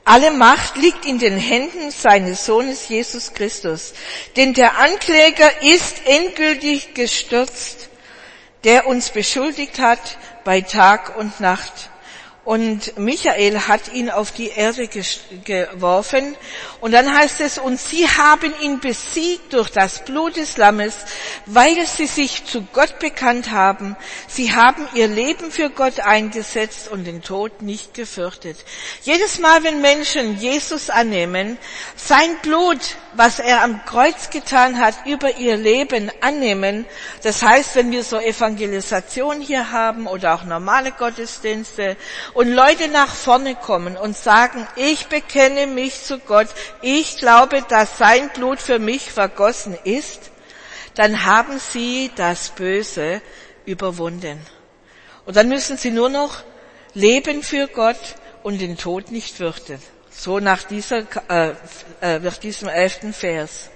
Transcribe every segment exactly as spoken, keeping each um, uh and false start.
Alle Macht liegt in den Händen seines Sohnes Jesus Christus. Denn der Ankläger ist endgültig gestürzt, der uns beschuldigt hat bei Tag und Nacht. Und Michael hat ihn auf die Erde geworfen. Und dann heißt es, und sie haben ihn besiegt durch das Blut des Lammes, weil sie sich zu Gott bekannt haben. Sie haben ihr Leben für Gott eingesetzt und den Tod nicht gefürchtet. Jedes Mal, wenn Menschen Jesus annehmen, sein Blut, was er am Kreuz getan hat, über ihr Leben annehmen, das heißt, wenn wir so Evangelisation hier haben oder auch normale Gottesdienste, und Leute nach vorne kommen und sagen, ich bekenne mich zu Gott, ich glaube, dass sein Blut für mich vergossen ist, dann haben sie das Böse überwunden. Und dann müssen sie nur noch leben für Gott und den Tod nicht fürchten. So nach dieser, äh, äh, nach diesem elften Vers.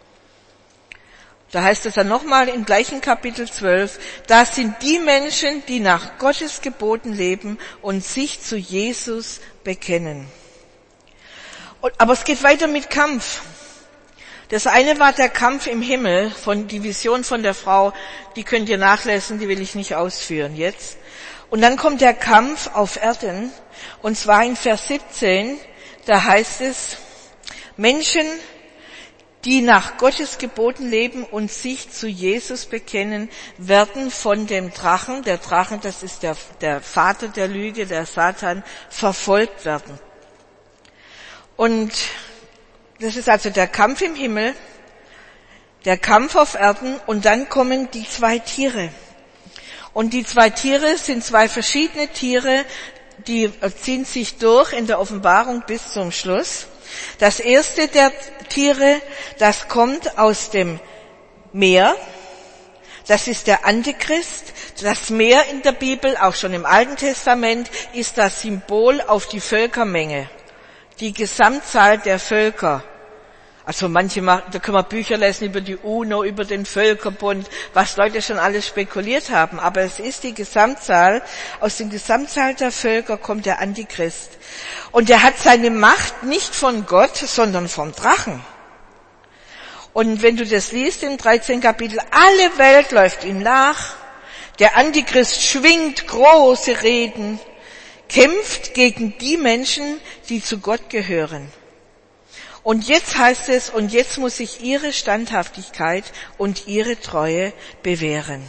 Da heißt es dann nochmal im gleichen Kapitel zwölf, das sind die Menschen, die nach Gottes Geboten leben und sich zu Jesus bekennen. Und, aber es geht weiter mit Kampf. Das eine war der Kampf im Himmel, von die Vision von der Frau, die könnt ihr nachlesen, die will ich nicht ausführen jetzt. Und dann kommt der Kampf auf Erden, und zwar in Vers siebzehn, da heißt es, Menschen, die nach Gottes Geboten leben und sich zu Jesus bekennen, werden von dem Drachen, der Drachen, das ist der, der Vater der Lüge, der Satan, verfolgt werden. Und das ist also der Kampf im Himmel, der Kampf auf Erden, und dann kommen die zwei Tiere. Und die zwei Tiere sind zwei verschiedene Tiere, die ziehen sich durch in der Offenbarung bis zum Schluss. Das erste der Tiere, das kommt aus dem Meer, das ist der Antichrist. Das Meer in der Bibel, auch schon im Alten Testament, ist das Symbol auf die Völkermenge, die Gesamtzahl der Völker. Also manche machen, da können wir Bücher lesen über die UNO, über den Völkerbund, was Leute schon alles spekuliert haben. Aber es ist die Gesamtzahl, aus der Gesamtzahl der Völker kommt der Antichrist. Und er hat seine Macht nicht von Gott, sondern vom Drachen. Und wenn du das liest im dreizehnten Kapitel, alle Welt läuft ihm nach. Der Antichrist schwingt große Reden, kämpft gegen die Menschen, die zu Gott gehören. Und jetzt heißt es, und jetzt muss sich ihre Standhaftigkeit und ihre Treue bewähren.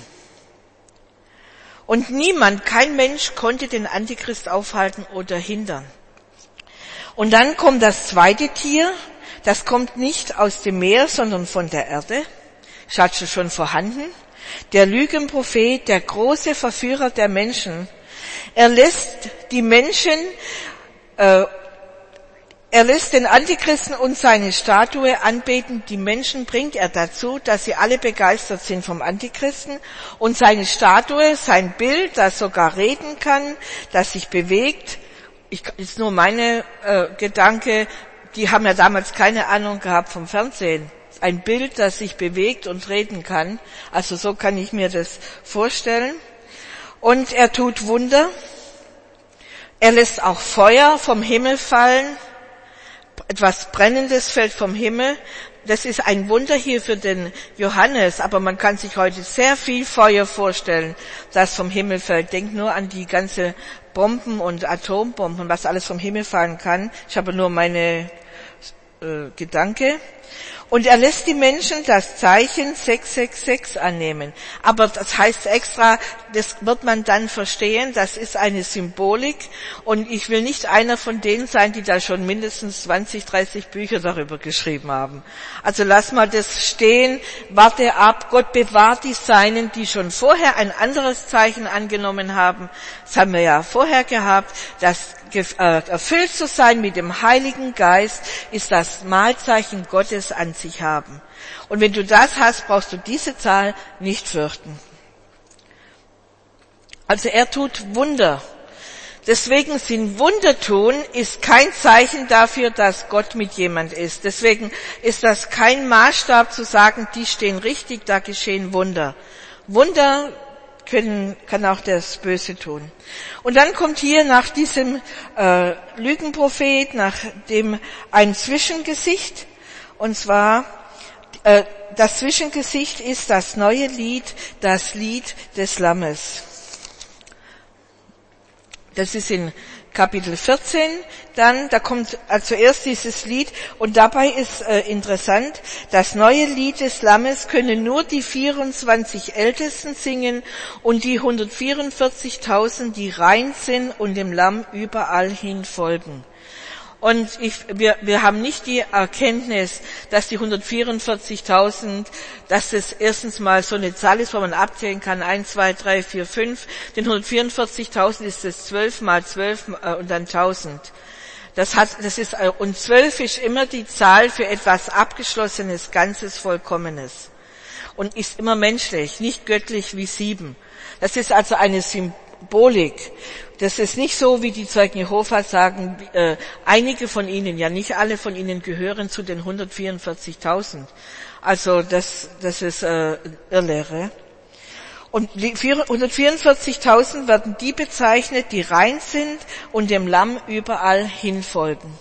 Und niemand, kein Mensch konnte den Antichrist aufhalten oder hindern. Und dann kommt das zweite Tier, das kommt nicht aus dem Meer, sondern von der Erde. Ist schon vorhanden. Der Lügenprophet, der große Verführer der Menschen. Er lässt die Menschen, äh, er lässt den Antichristen und seine Statue anbeten. Die Menschen bringt er dazu, dass sie alle begeistert sind vom Antichristen. Und seine Statue, sein Bild, das sogar reden kann, das sich bewegt. Ich, ist nur meine äh, Gedanke, die haben ja damals keine Ahnung gehabt vom Fernsehen. Ein Bild, das sich bewegt und reden kann. Also so kann ich mir das vorstellen. Und er tut Wunder. Er lässt auch Feuer vom Himmel fallen. Etwas Brennendes fällt vom Himmel. Das ist ein Wunder hier für den Johannes, aber man kann sich heute sehr viel Feuer vorstellen, das vom Himmel fällt. Denkt nur an die ganze Bomben und Atombomben, was alles vom Himmel fallen kann. Ich habe nur meine äh, Gedanke. Und er lässt die Menschen das Zeichen sechs sechs sechs annehmen. Aber das heißt extra, das wird man dann verstehen, das ist eine Symbolik. Und ich will nicht einer von denen sein, die da schon mindestens zwanzig, dreißig Bücher darüber geschrieben haben. Also lass mal das stehen, warte ab, Gott bewahrt die Seinen, die schon vorher ein anderes Zeichen angenommen haben. Das haben wir ja vorher gehabt, das erfüllt zu sein mit dem Heiligen Geist, ist das Mahlzeichen Gottes an sich haben. Und wenn du das hast, brauchst du diese Zahl nicht fürchten. Also er tut Wunder. Deswegen sind Wunder tun, ist kein Zeichen dafür, dass Gott mit jemand ist. Deswegen ist das kein Maßstab zu sagen, die stehen richtig, da geschehen Wunder. Wunder können, kann auch das Böse tun. Und dann kommt hier nach diesem äh, Lügenprophet, nach dem ein Zwischengesicht, und zwar äh, das Zwischengesicht ist das neue Lied, das Lied des Lammes. Das ist in Kapitel vierzehn, dann, da kommt zuerst dieses Lied, und dabei ist äh, interessant, das neue Lied des Lammes können nur die vierundzwanzig Ältesten singen und die hundertvierundvierzigtausend, die rein sind und dem Lamm überall hin folgen. Und ich, wir, wir haben nicht die Erkenntnis, dass die hundertvierundvierzigtausend, dass das erstens mal so eine Zahl ist, wo man abzählen kann, eins, zwei, drei, vier, fünf. Den hundertvierundvierzigtausend ist es zwölf mal zwölf äh, und dann tausend. Das hat, das ist, äh, und zwölf ist immer die Zahl für etwas Abgeschlossenes, Ganzes, Vollkommenes. Und ist immer menschlich, nicht göttlich wie sieben. Das ist also eine Symbolik. Das ist nicht so, wie die Zeugen Jehovas sagen, äh, einige von ihnen, ja nicht alle von ihnen gehören zu den hundertvierundvierzigtausend. Also das, das ist äh, Irrlehre. Und die hundertvierundvierzigtausend werden die bezeichnet, die rein sind und dem Lamm überall hinfolgen.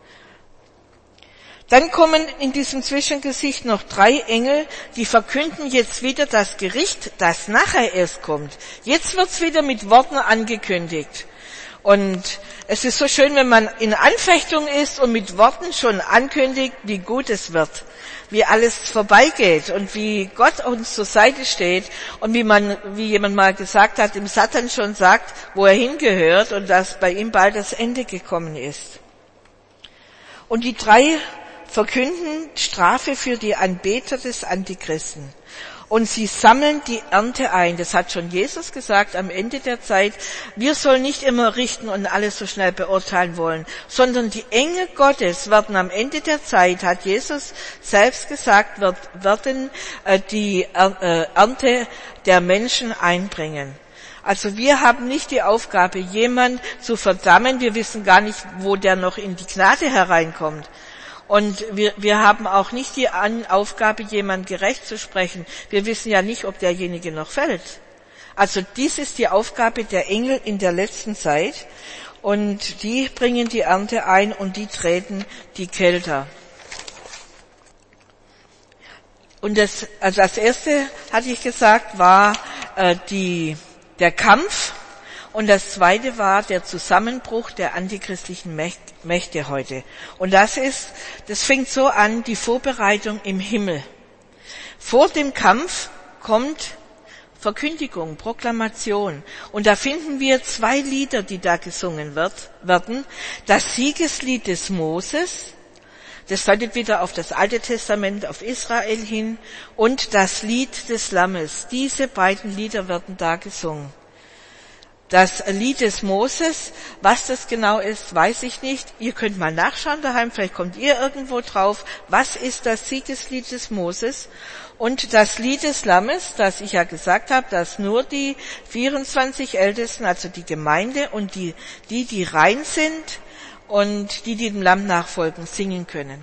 Dann kommen in diesem Zwischengesicht noch drei Engel, die verkünden jetzt wieder das Gericht, das nachher erst kommt. Jetzt wird's wieder mit Worten angekündigt. Und es ist so schön, wenn man in Anfechtung ist und mit Worten schon ankündigt, wie gut es wird, wie alles vorbeigeht und wie Gott uns zur Seite steht und wie man, wie jemand mal gesagt hat, dem Satan schon sagt, wo er hingehört und dass bei ihm bald das Ende gekommen ist. Und die drei verkünden Strafe für die Anbeter des Antichristen. Und sie sammeln die Ernte ein. Das hat schon Jesus gesagt am Ende der Zeit. Wir sollen nicht immer richten und alles so schnell beurteilen wollen, sondern die Engel Gottes werden am Ende der Zeit, hat Jesus selbst gesagt, wird, werden äh, die äh, Ernte der Menschen einbringen. Also wir haben nicht die Aufgabe, jemand zu verdammen. Wir wissen gar nicht, wo der noch in die Gnade hereinkommt. Und wir, wir haben auch nicht die Aufgabe, jemand gerecht zu sprechen. Wir wissen ja nicht, ob derjenige noch fällt. Also dies ist die Aufgabe der Engel in der letzten Zeit. Und die bringen die Ernte ein und die treten die Kelter. Und das, also das erste, hatte ich gesagt, war äh, die, der Kampf. Und das zweite war der Zusammenbruch der antichristlichen Mächte heute. Und das ist, das fängt so an, die Vorbereitung im Himmel. Vor dem Kampf kommt Verkündigung, Proklamation. Und da finden wir zwei Lieder, die da gesungen wird, werden. Das Siegeslied des Moses, das deutet wieder auf das Alte Testament, auf Israel hin, und das Lied des Lammes. Diese beiden Lieder werden da gesungen. Das Lied des Moses, was das genau ist, weiß ich nicht. Ihr könnt mal nachschauen daheim, vielleicht kommt ihr irgendwo drauf. Was ist das Siegeslied des Moses? Und das Lied des Lammes, das ich ja gesagt habe, dass nur die vierundzwanzig Ältesten, also die Gemeinde und die, die, die rein sind und die, die dem Lamm nachfolgen, singen können.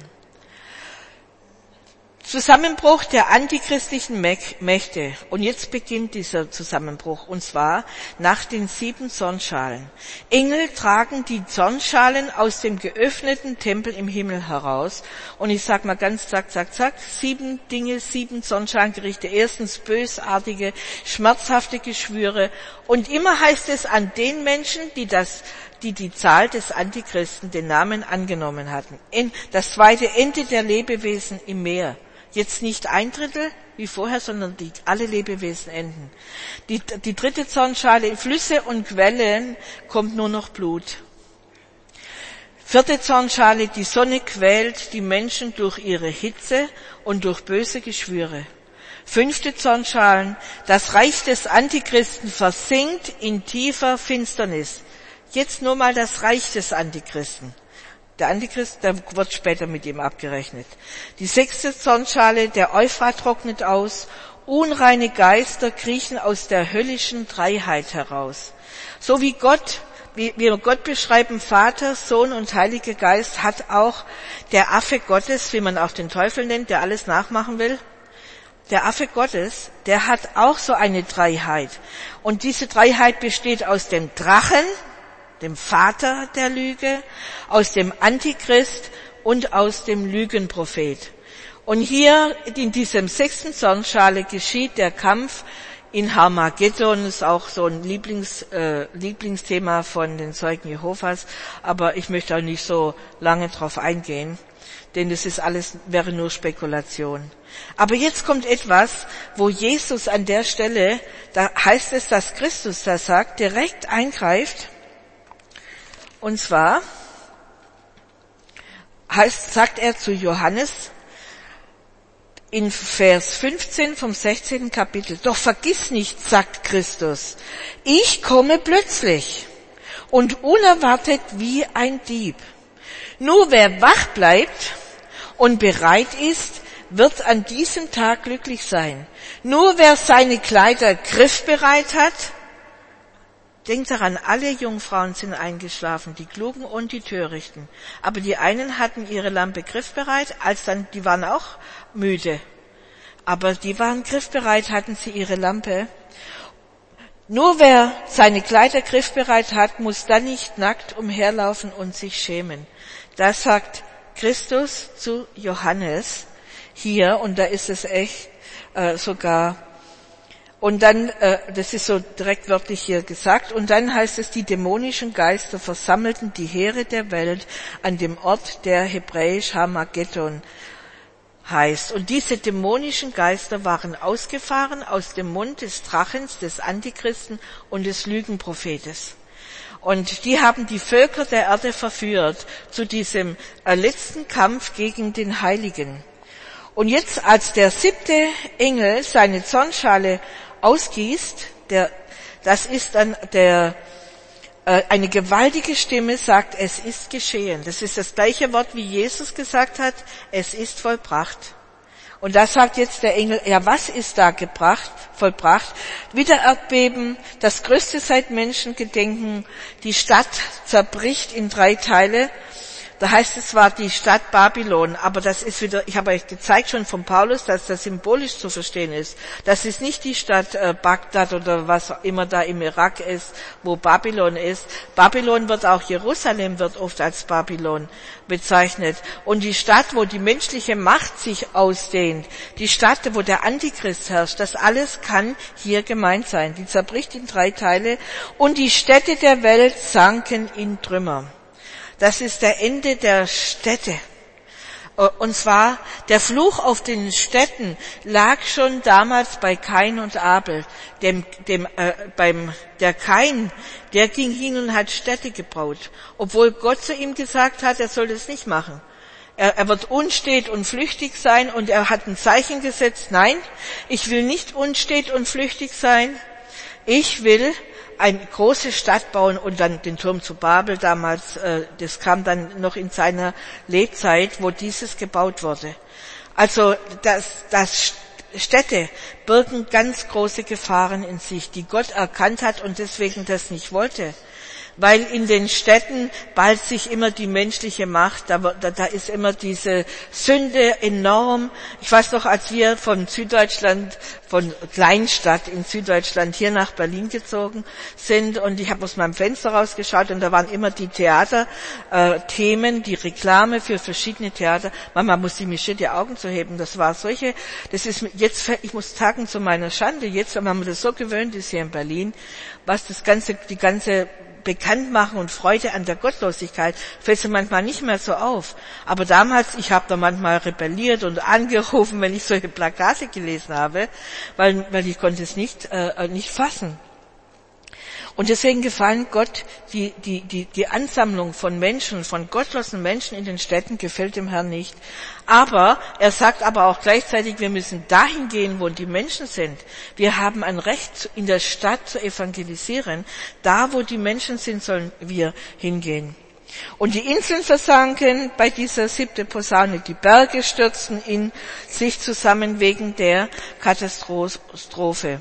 Zusammenbruch der antichristlichen Mächte. Und jetzt beginnt dieser Zusammenbruch, und zwar nach den sieben Zornschalen. Engel tragen die Zornschalen aus dem geöffneten Tempel im Himmel heraus. Und ich sag mal ganz zack, zack, zack, sieben Dinge, sieben Zornschalengerichte. Erstens bösartige, schmerzhafte Geschwüre. Und immer heißt es an den Menschen, die das die die Zahl des Antichristen, den Namen angenommen hatten. Das zweite, Ende der Lebewesen im Meer. Jetzt nicht ein Drittel wie vorher, sondern die, alle Lebewesen enden. Die, die dritte Zornschale, in Flüsse und Quellen kommt nur noch Blut. Vierte Zornschale, die Sonne quält die Menschen durch ihre Hitze und durch böse Geschwüre. Fünfte Zornschalen, das Reich des Antichristen versinkt in tiefer Finsternis. Jetzt nur mal das Reich des Antichristen. Der Antichrist, da wird später mit ihm abgerechnet. Die sechste Zornschale, der Euphrat trocknet aus, unreine Geister kriechen aus der höllischen Dreiheit heraus. So wie Gott, wie wir Gott beschreiben, Vater, Sohn und Heiliger Geist, hat auch der Affe Gottes, wie man auch den Teufel nennt, der alles nachmachen will, der Affe Gottes, der hat auch so eine Dreiheit. Und diese Dreiheit besteht aus dem Drachen, dem Vater der Lüge, aus dem Antichrist und aus dem Lügenprophet. Und hier in diesem sechsten Zornschale geschieht der Kampf in Harmageddon, ist auch so ein Lieblings, äh, Lieblingsthema von den Zeugen Jehovas, aber ich möchte auch nicht so lange drauf eingehen, denn das ist alles, wäre nur Spekulation. Aber jetzt kommt etwas, wo Jesus an der Stelle, da heißt es, dass Christus das sagt, direkt eingreift, und zwar heißt, sagt er zu Johannes, in Vers fünfzehn vom sechzehnten Kapitel, doch vergiss nicht, sagt Christus, ich komme plötzlich und unerwartet wie ein Dieb. Nur wer wach bleibt und bereit ist, wird an diesem Tag glücklich sein. Nur wer seine Kleider griffbereit hat, denkt daran, alle Jungfrauen sind eingeschlafen, die Klugen und die Törichten. Aber die einen hatten ihre Lampe griffbereit, als dann, die waren auch müde. Aber die waren griffbereit, hatten sie ihre Lampe. Nur wer seine Kleider griffbereit hat, muss dann nicht nackt umherlaufen und sich schämen. Das sagt Christus zu Johannes hier, und da ist es echt äh, sogar. Und dann, äh, das ist so direkt wörtlich hier gesagt, und dann heißt es, die dämonischen Geister versammelten die Heere der Welt an dem Ort, der hebräisch Harmageddon heißt. Und diese dämonischen Geister waren ausgefahren aus dem Mund des Drachens, des Antichristen und des Lügenprophetes. Und die haben die Völker der Erde verführt zu diesem äh, letzten Kampf gegen den Heiligen. Und jetzt, als der siebte Engel seine Zornschale ausgießt, der, das ist dann der, äh, eine gewaltige Stimme sagt, es ist geschehen. Das ist das gleiche Wort, wie Jesus gesagt hat, es ist vollbracht. Und da sagt jetzt der Engel, ja, was ist da gebracht, vollbracht? Wieder Erdbeben, das größte seit Menschengedenken, die Stadt zerbricht in drei Teile. Da heißt es zwar die Stadt Babylon, aber das ist wieder, ich habe euch gezeigt schon von Paulus, dass das symbolisch zu verstehen ist. Das ist nicht die Stadt äh, Bagdad oder was immer da im Irak ist, wo Babylon ist. Babylon wird auch, Jerusalem wird oft als Babylon bezeichnet. Und die Stadt, wo die menschliche Macht sich ausdehnt, die Stadt, wo der Antichrist herrscht, das alles kann hier gemeint sein. Die zerbricht in drei Teile und die Städte der Welt sanken in Trümmer. Das ist der Ende der Städte. Und zwar, der Fluch auf den Städten lag schon damals bei Kain und Abel. Dem, dem, äh, beim, der Kain, der ging hin und hat Städte gebaut. Obwohl Gott zu ihm gesagt hat, er soll das nicht machen. Er, er wird unstet und flüchtig sein, und er hat ein Zeichen gesetzt, nein, ich will nicht unstet und flüchtig sein. Ich will eine große Stadt bauen, und dann den Turm zu Babel damals, äh, das kam dann noch in seiner Lebzeit, wo dieses gebaut wurde. Also das, das Städte birgen ganz große Gefahren in sich, die Gott erkannt hat und deswegen das nicht wollte. Weil in den Städten ballt sich immer die menschliche Macht, da, da, da ist immer diese Sünde enorm. Ich weiß noch, als wir von Süddeutschland, von Kleinstadt in Süddeutschland hier nach Berlin gezogen sind, und ich habe aus meinem Fenster rausgeschaut, und da waren immer die Theaterthemen, äh, die Reklame für verschiedene Theater. Manchmal musste ich mir schon die Augen zu heben. Das war solche, das ist jetzt, ich muss sagen, zu meiner Schande, jetzt, wenn man das so gewöhnt ist hier in Berlin, was das ganze, die ganze Bekanntmachen und Freude an der Gottlosigkeit fällt sie manchmal nicht mehr so auf. Aber damals, ich habe da manchmal rebelliert und angerufen, wenn ich solche Plakate gelesen habe, weil, weil ich konnte es nicht, äh, nicht fassen. Und deswegen gefallen Gott, die, die, die, die Ansammlung von Menschen, von gottlosen Menschen in den Städten gefällt dem Herrn nicht. Aber er sagt aber auch gleichzeitig, wir müssen dahin gehen, wo die Menschen sind. Wir haben ein Recht, in der Stadt zu evangelisieren. Da, wo die Menschen sind, sollen wir hingehen. Und die Inseln versanken bei dieser siebten Posaune, die Berge stürzten in sich zusammen wegen der Katastrophe.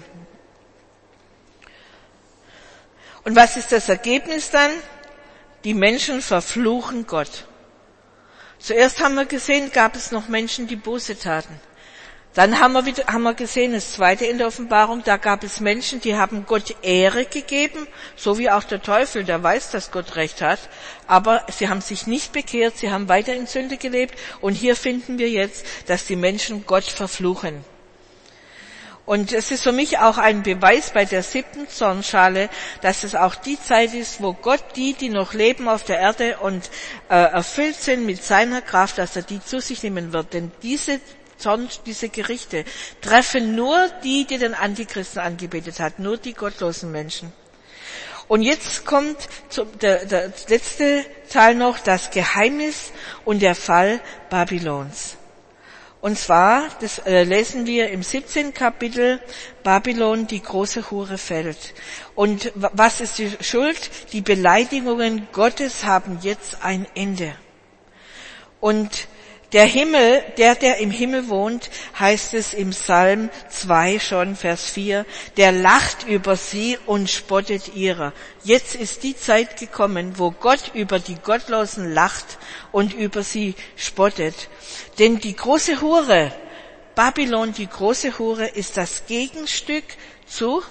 Und was ist das Ergebnis dann? Die Menschen verfluchen Gott. Zuerst haben wir gesehen, gab es noch Menschen, die Buße taten. Dann haben wir wieder, haben wir gesehen, das zweite in der Offenbarung, da gab es Menschen, die haben Gott Ehre gegeben, so wie auch der Teufel, der weiß, dass Gott Recht hat, aber sie haben sich nicht bekehrt, sie haben weiter in Sünde gelebt, und hier finden wir jetzt, dass die Menschen Gott verfluchen. Und es ist für mich auch ein Beweis bei der siebten Zornschale, dass es auch die Zeit ist, wo Gott die, die noch leben auf der Erde und äh, erfüllt sind mit seiner Kraft, dass er die zu sich nehmen wird. Denn diese Zorn, diese Gerichte treffen nur die, die den Antichristen angebetet hat, nur die gottlosen Menschen. Und jetzt kommt zum, der, der letzte Teil noch, das Geheimnis und der Fall Babylons. Und zwar, das äh, lesen wir im siebzehnten Kapitel, Babylon, die große Hure fällt. Und w- was ist die Schuld? Die Beleidigungen Gottes haben jetzt ein Ende. Und der Himmel, der, der im Himmel wohnt, heißt es im Psalm zwei schon, Vers vier, der lacht über sie und spottet ihrer. Jetzt ist die Zeit gekommen, wo Gott über die Gottlosen lacht und über sie spottet. Denn die große Hure, Babylon, die große Hure, ist das Gegenstück zu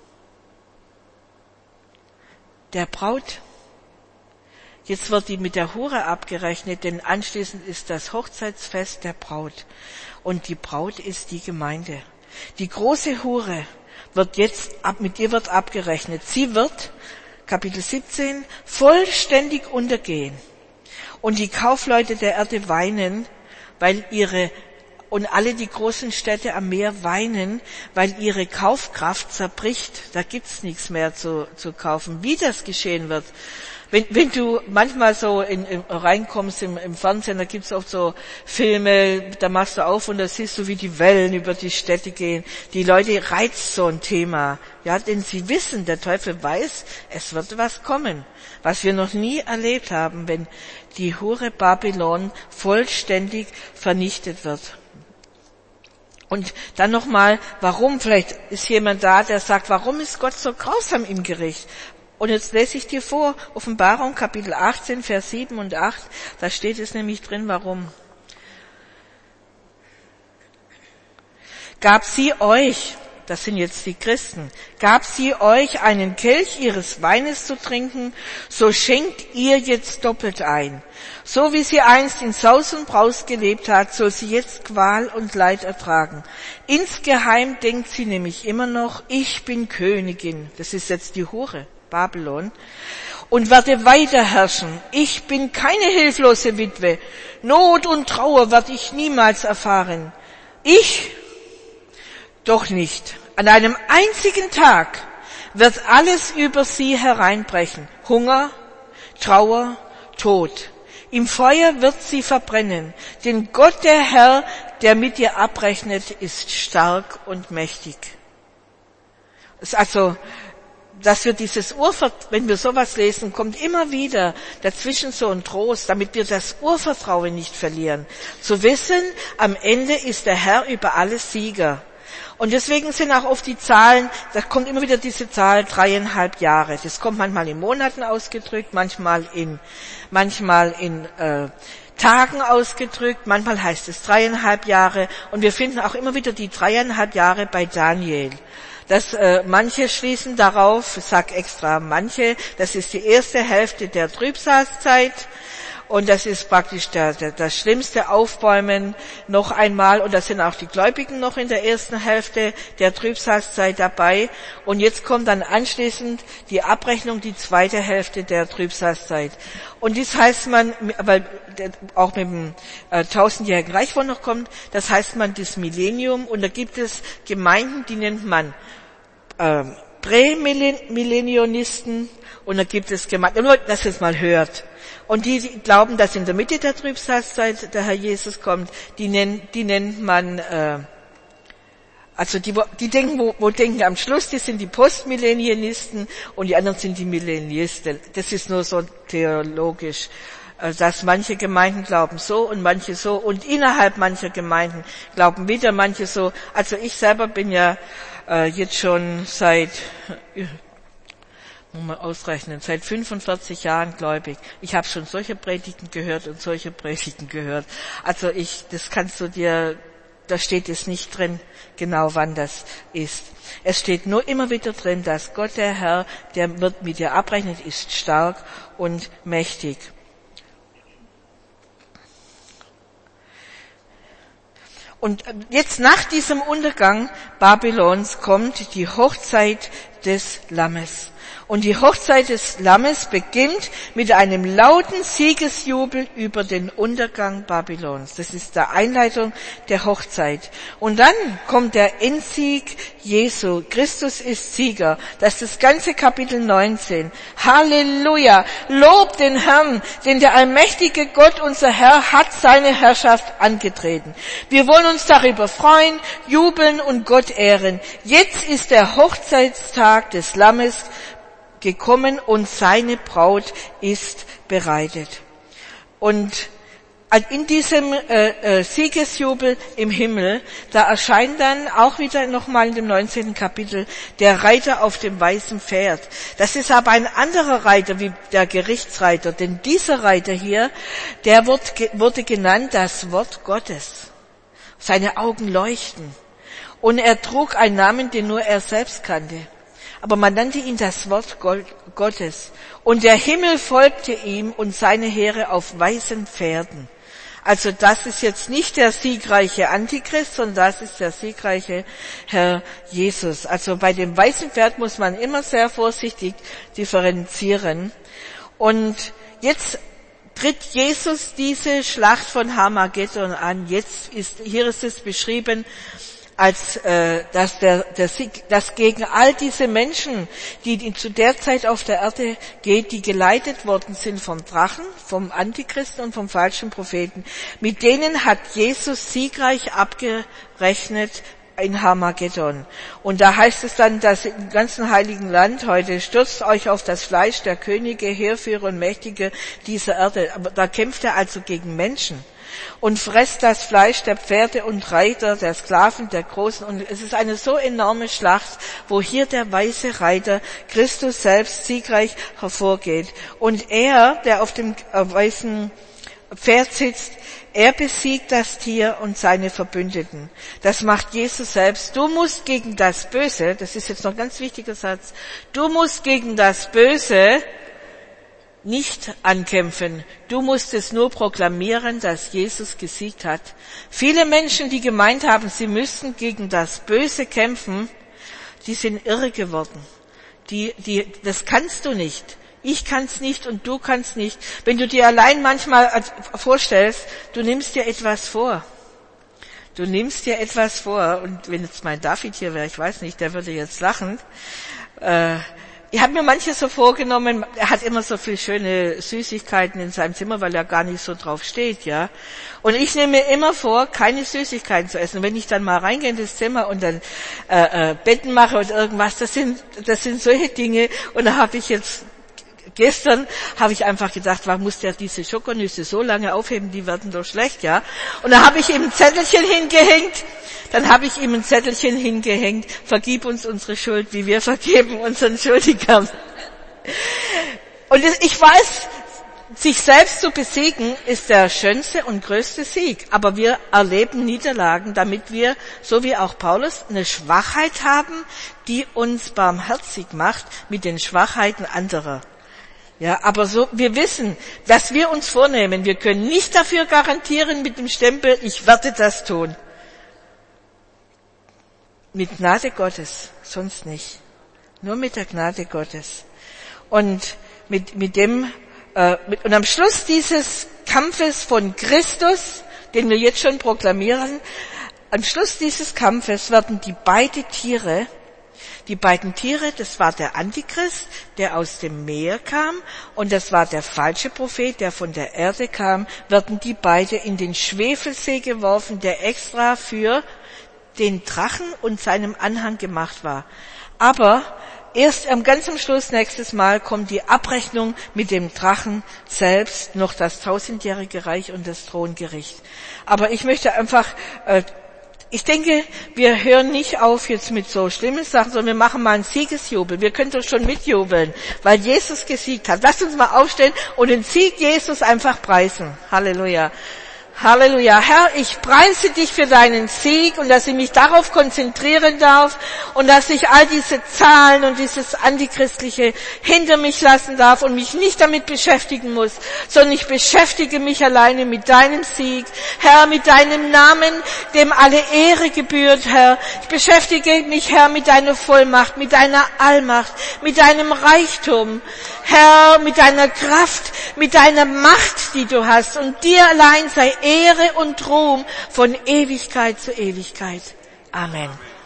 der Braut. Jetzt wird die mit der Hure abgerechnet, denn anschließend ist das Hochzeitsfest der Braut. Und die Braut ist die Gemeinde. Die große Hure wird jetzt, mit ihr wird abgerechnet. Sie wird, Kapitel siebzehn, vollständig untergehen. Und die Kaufleute der Erde weinen, weil ihre, und alle die großen Städte am Meer weinen, weil ihre Kaufkraft zerbricht. Da gibt's nichts mehr zu, zu kaufen. Wie das geschehen wird, Wenn, wenn du manchmal so in, in, reinkommst im, im Fernsehen, da gibt's oft so Filme, da machst du auf und da siehst du, wie die Wellen über die Städte gehen. Die Leute reizt so ein Thema. Ja, denn sie wissen, der Teufel weiß, es wird was kommen, was wir noch nie erlebt haben, wenn die Hure Babylon vollständig vernichtet wird. Und dann nochmal, warum? Vielleicht ist jemand da, der sagt, warum ist Gott so grausam im Gericht? Und jetzt lese ich dir vor, Offenbarung Kapitel achtzehn, Vers sieben und acht, da steht es nämlich drin, warum. Gab sie euch, das sind jetzt die Christen, gab sie euch einen Kelch ihres Weines zu trinken, so schenkt ihr jetzt doppelt ein. So wie sie einst in Saus und Braus gelebt hat, soll sie jetzt Qual und Leid ertragen. Insgeheim denkt sie nämlich immer noch, ich bin Königin, das ist jetzt die Hure, Babylon, und werde weiter herrschen. Ich bin keine hilflose Witwe. Not und Trauer werde ich niemals erfahren. Ich doch nicht. An einem einzigen Tag wird alles über sie hereinbrechen. Hunger, Trauer, Tod. Im Feuer wird sie verbrennen. Denn Gott, der Herr, der mit ihr abrechnet, ist stark und mächtig. Das ist also, dass wir dieses Urvertrauen, wenn wir sowas lesen, kommt immer wieder dazwischen so ein Trost, damit wir das Urvertrauen nicht verlieren. Zu wissen, am Ende ist der Herr über alles Sieger. Und deswegen sind auch oft die Zahlen, da kommt immer wieder diese Zahl dreieinhalb Jahre. Das kommt manchmal in Monaten ausgedrückt, manchmal in, manchmal in äh, Tagen ausgedrückt, manchmal heißt es dreieinhalb Jahre. Und wir finden auch immer wieder die dreieinhalb Jahre bei Daniel. Das, äh, manche schließen darauf, ich sag extra manche, das ist die erste Hälfte der Trübsalzeit und das ist praktisch der, der, das schlimmste Aufbäumen noch einmal und da sind auch die Gläubigen noch in der ersten Hälfte der Trübsalzeit dabei und jetzt kommt dann anschließend die Abrechnung, die zweite Hälfte der Trübsalzeit. Und dies heißt man, weil auch mit dem äh, tausendjährigen Reich, wo noch kommt, das heißt man das Millennium und da gibt es Gemeinden, die nennt man ähm, Prämillenionisten und da gibt es Gemeinden, nur dass ihr es mal hört. Und die, die glauben, dass in der Mitte der Trübsalzeit der Herr Jesus kommt, die nennt, die nennt man, äh, also die, die denken, wo, wo denken am Schluss, die sind die Postmillennialisten und die anderen sind die Millennialisten. Das ist nur so theologisch, dass manche Gemeinden glauben so und manche so und innerhalb mancher Gemeinden glauben wieder manche so. Also ich selber bin ja äh, jetzt schon seit, muss man ausrechnen, seit fünfundvierzig Jahren gläubig. Ich habe schon solche Predigten gehört und solche Predigten gehört. Also ich, das kannst du dir da steht es nicht drin, genau wann das ist. Es steht nur immer wieder drin, dass Gott, der Herr, der wird mit dir abrechnen, ist stark und mächtig. Und jetzt nach diesem Untergang Babylons kommt die Hochzeit des Lammes. Und die Hochzeit des Lammes beginnt mit einem lauten Siegesjubel über den Untergang Babylons. Das ist die Einleitung der Hochzeit. Und dann kommt der Endsieg Jesu. Christus ist Sieger. Das ist das ganze Kapitel neunzehn. Halleluja! Lob den Herrn, denn der allmächtige Gott, unser Herr, hat seine Herrschaft angetreten. Wir wollen uns darüber freuen, jubeln und Gott ehren. Jetzt ist der Hochzeitstag des Lammes gekommen und seine Braut ist bereitet. Und in diesem äh, äh, Siegesjubel im Himmel, da erscheint dann auch wieder nochmal in dem neunzehnten Kapitel der Reiter auf dem weißen Pferd. Das ist aber ein anderer Reiter wie der Gerichtsreiter, denn dieser Reiter hier, der wird, wurde genannt das Wort Gottes. Seine Augen leuchten. Und er trug einen Namen, den nur er selbst kannte. Aber man nannte ihn das Wort Gottes. Und der Himmel folgte ihm und seine Heere auf weißen Pferden. Also das ist jetzt nicht der siegreiche Antichrist, sondern das ist der siegreiche Herr Jesus. Also bei dem weißen Pferd muss man immer sehr vorsichtig differenzieren. Und jetzt tritt Jesus diese Schlacht von Armageddon an. Jetzt ist, hier ist es beschrieben, als äh, dass der, der Sieg, dass gegen all diese Menschen, die, die zu der Zeit auf der Erde geht, die geleitet worden sind vom Drachen, vom Antichristen und vom falschen Propheten, mit denen hat Jesus siegreich abgerechnet in Armageddon. Und da heißt es dann, dass im ganzen Heiligen Land heute stürzt euch auf das Fleisch der Könige, Heerführer und Mächtige dieser Erde. Aber da kämpft er also gegen Menschen. Und fresst das Fleisch der Pferde und Reiter, der Sklaven, der Großen. Und es ist eine so enorme Schlacht, wo hier der weiße Reiter, Christus selbst, siegreich hervorgeht. Und er, der auf dem weißen Pferd sitzt, er besiegt das Tier und seine Verbündeten. Das macht Jesus selbst. Du musst gegen das Böse, das ist jetzt noch ein ganz wichtiger Satz, du musst gegen das Böse nicht ankämpfen. Du musst es nur proklamieren, dass Jesus gesiegt hat. Viele Menschen, die gemeint haben, sie müssten gegen das Böse kämpfen, die sind irre geworden. Die, die, das kannst du nicht. Ich kann's nicht und du kannst nicht. Wenn du dir allein manchmal vorstellst, du nimmst dir etwas vor. Du nimmst dir etwas vor. Und wenn jetzt mein David hier wäre, ich weiß nicht, der würde jetzt lachen. Äh, Ich habe mir manches so vorgenommen, er hat immer so viel schöne Süßigkeiten in seinem Zimmer, weil er gar nicht so drauf steht, ja. Und ich nehme mir immer vor, keine Süßigkeiten zu essen. Und wenn ich dann mal reingehe in das Zimmer und dann äh, äh, Betten mache und irgendwas, das sind das sind solche Dinge. Und da habe ich jetzt Gestern habe ich einfach gedacht, warum muss der diese Schokonüsse so lange aufheben, die werden doch schlecht, ja. Und da habe ich ihm ein Zettelchen hingehängt, dann habe ich ihm ein Zettelchen hingehängt, vergib uns unsere Schuld, wie wir vergeben unseren Schuldigern. Und ich weiß, sich selbst zu besiegen, ist der schönste und größte Sieg. Aber wir erleben Niederlagen, damit wir, so wie auch Paulus, eine Schwachheit haben, die uns barmherzig macht mit den Schwachheiten anderer. Ja, aber so, wir wissen, dass wir uns vornehmen, wir können nicht dafür garantieren mit dem Stempel, ich werde das tun. Mit Gnade Gottes, sonst nicht. Nur mit der Gnade Gottes. Und mit, mit dem, äh, mit, und am Schluss dieses Kampfes von Christus, den wir jetzt schon proklamieren, am Schluss dieses Kampfes werden die beiden Tiere, Die beiden Tiere, das war der Antichrist, der aus dem Meer kam, und das war der falsche Prophet, der von der Erde kam, werden die beide in den Schwefelsee geworfen, der extra für den Drachen und seinem Anhang gemacht war. Aber erst am ganz am Schluss, nächstes Mal, kommt die Abrechnung mit dem Drachen selbst, noch das tausendjährige Reich und das Throngericht. Aber ich möchte einfach... Äh, Ich denke, wir hören nicht auf jetzt mit so schlimmen Sachen, sondern wir machen mal einen Siegesjubel. Wir können doch schon mitjubeln, weil Jesus gesiegt hat. Lasst uns mal aufstehen und den Sieg Jesus einfach preisen. Halleluja. Halleluja. Herr, ich preise dich für deinen Sieg und dass ich mich darauf konzentrieren darf und dass ich all diese Zahlen und dieses Antichristliche hinter mich lassen darf und mich nicht damit beschäftigen muss, sondern ich beschäftige mich alleine mit deinem Sieg. Herr, mit deinem Namen, dem alle Ehre gebührt, Herr. Ich beschäftige mich, Herr, mit deiner Vollmacht, mit deiner Allmacht, mit deinem Reichtum. Herr, mit deiner Kraft, mit deiner Macht, die du hast. Und dir allein sei Ehre und Ruhm von Ewigkeit zu Ewigkeit. Amen.